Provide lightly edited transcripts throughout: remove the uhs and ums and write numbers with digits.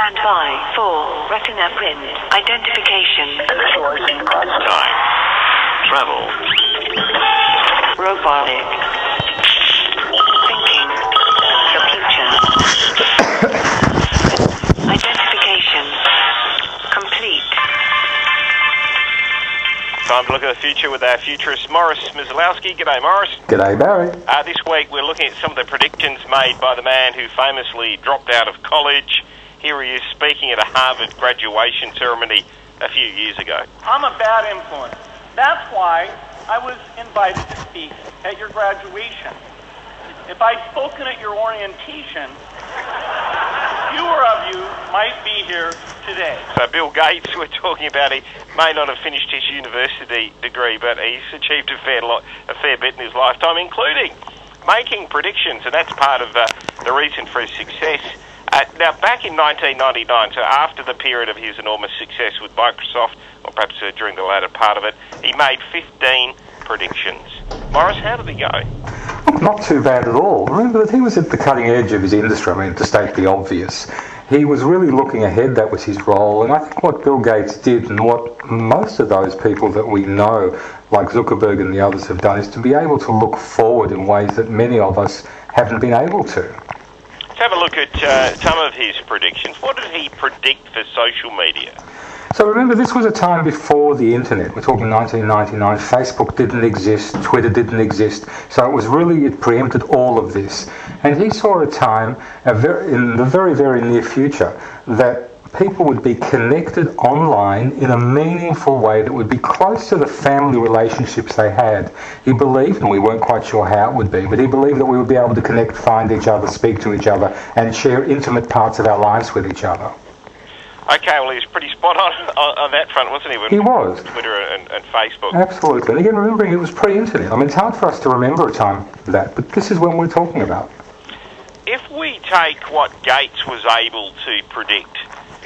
Stand by for retina print identification. Initializing time. Travel. Robotic. Thinking. The future. Identification. Complete. Time to look at the future with our futurist Morris Myslowski. G'day, Morris. G'day, Barry. This week we're looking at some of the predictions made by the man who famously dropped out of college. Here he is speaking at a Harvard graduation ceremony a few years ago. I'm a bad influence. That's why I was invited to speak at your graduation. If I'd spoken at your orientation, fewer of you might be here today. So Bill Gates, we're talking about, he may not have finished his university degree, but he's achieved a fair bit in his lifetime, including making predictions, and that's part of the reason for his success. Now, back in 1999, so after the period of his enormous success with Microsoft, or perhaps during the latter part of it, he made 15 predictions. Morris, how did he go? Not too bad at all. Remember that he was at the cutting edge of his industry. I mean, to state the obvious, he was really looking ahead. That was his role. And I think what Bill Gates did, and what most of those people that we know, like Zuckerberg and the others, have done, is to be able to look forward in ways that many of us haven't been able to. Let's have a look at some of his predictions. What did he predict for social media? So remember, this was a time before the internet. We're talking 1999. Facebook didn't exist. Twitter didn't exist. So it preempted all of this. And he saw a time in the very, very near future that people would be connected online in a meaningful way that would be close to the family relationships they had. He believed, and we weren't quite sure how it would be, but he believed that we would be able to connect, find each other, speak to each other, and share intimate parts of our lives with each other. Okay, well, he was pretty spot on that front, wasn't he? He was. Twitter and Facebook. Absolutely. And again, remembering it was pre-internet. I mean, it's hard for us to remember a time like that, but this is when we're talking about. If we take what Gates was able to predict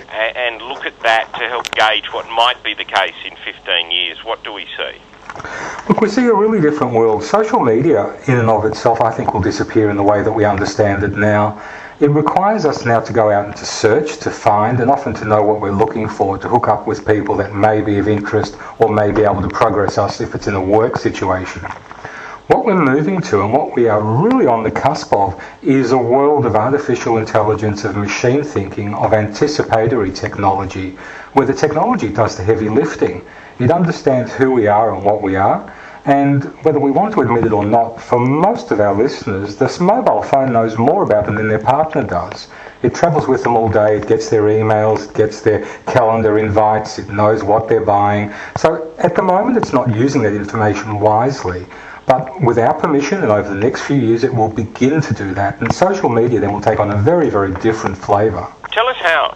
and look at that to help gauge what might be the case in 15 years, what do we see? Look, we see a really different world. Social media, in and of itself, I think will disappear in the way that we understand it now. It requires us now to go out and to search, to find, and often to know what we're looking for, to hook up with people that may be of interest or may be able to progress us if it's in a work situation. What we're moving to, and what we are really on the cusp of, is a world of artificial intelligence, of machine thinking, of anticipatory technology, where the technology does the heavy lifting. It understands who we are and what we are, and whether we want to admit it or not, for most of our listeners, this mobile phone knows more about them than their partner does. It travels with them all day, it gets their emails, it gets their calendar invites, it knows what they're buying. So at the moment it's not using that information wisely. But with our permission, and over the next few years, it will begin to do that. And social media then will take on a very, very different flavour. Tell us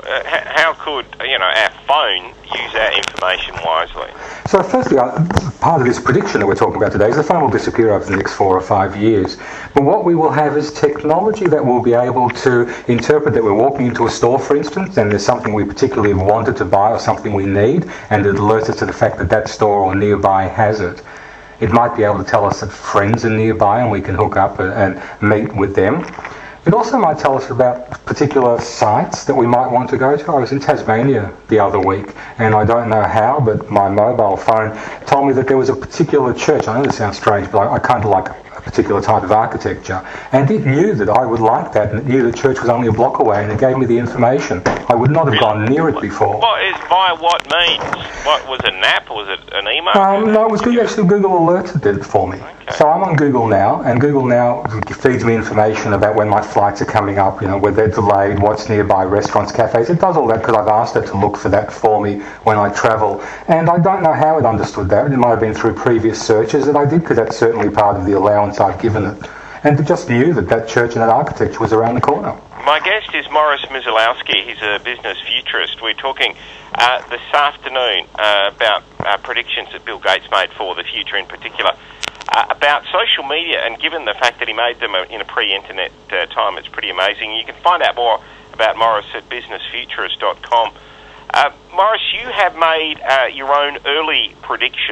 how could our phone use our information wisely? So firstly, part of this prediction that we're talking about today is the phone will disappear over the next 4 or 5 years. But what we will have is technology that will be able to interpret that we're walking into a store, for instance, and there's something we particularly wanted to buy or something we need, and it alerts us to the fact that that store or nearby has it. It might be able to tell us that friends are nearby and we can hook up and meet with them. It also might tell us about particular sites that we might want to go to. I was in Tasmania the other week, and I don't know how, but my mobile phone told me that there was a particular church. I know this sounds strange, but I kind of like a particular type of architecture. And it knew that I would like that, and it knew the church was only a block away, and it gave me the information. I would not have gone near it before. By what means? What was it, an app? Was it an email? No, it was actually Google Alerts that did it for me. Okay. So I'm on Google Now, and Google Now feeds me information about when my flights are coming up, whether they're delayed, what's nearby, restaurants, cafes. It does all that because I've asked it to look for that for me when I travel. And I don't know how it understood that. It might have been through previous searches that I did, because that's certainly part of the allowance I've given it. And it just knew that that church and that architecture was around the corner. My guest is Morris Myslowski. He's a business futurist. We're talking this afternoon about predictions that Bill Gates made for the future in particular, about social media, and given the fact that he made them in a pre-internet time, it's pretty amazing. You can find out more about Morris at businessfuturist.com. Morris, you have made your own early predictions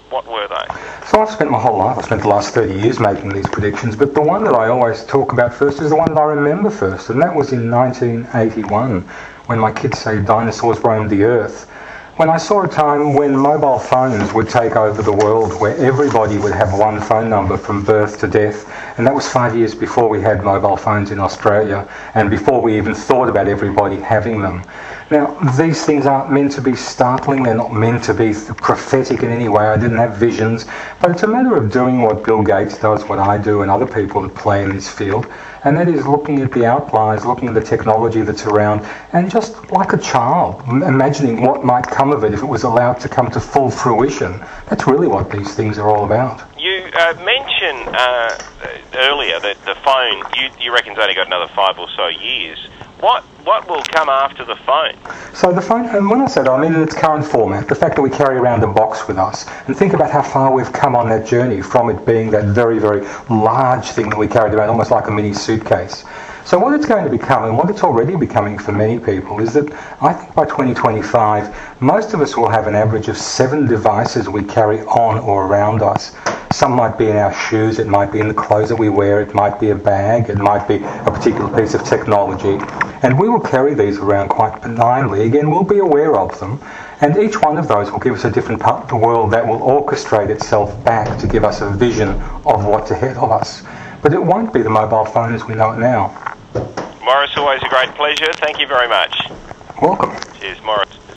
What were they? So I've spent my whole life, I've spent the last 30 years making these predictions, but the one that I always talk about first is the one that I remember first, and that was in 1981, when my kids say dinosaurs roamed the earth. When I saw a time when mobile phones would take over the world, where everybody would have one phone number from birth to death, and that was 5 years before we had mobile phones in Australia, and before we even thought about everybody having them. Now, these things aren't meant to be startling, they're not meant to be prophetic in any way. I didn't have visions, but it's a matter of doing what Bill Gates does, what I do, and other people that play in this field, and that is looking at the outliers, looking at the technology that's around, and just like a child, imagining what might come of it if it was allowed to come to full fruition. That's really what these things are all about. You mentioned earlier that the phone, you reckon's only got another 5 or so years. What will come after the phone? So the phone, and when I say that, I mean in its current format, the fact that we carry around a box with us, and think about how far we've come on that journey from it being that very, very large thing that we carried around, almost like a mini suitcase. So what it's going to become, and what it's already becoming for many people, is that I think by 2025, most of us will have an average of 7 devices we carry on or around us. Some might be in our shoes, it might be in the clothes that we wear, it might be a bag, it might be a particular piece of technology. And we will carry these around quite benignly. Again, we'll be aware of them. And each one of those will give us a different part of the world that will orchestrate itself back to give us a vision of what's ahead of us. But it won't be the mobile phone as we know it now. Morris, always a great pleasure. Thank you very much. Welcome. Cheers, Morris.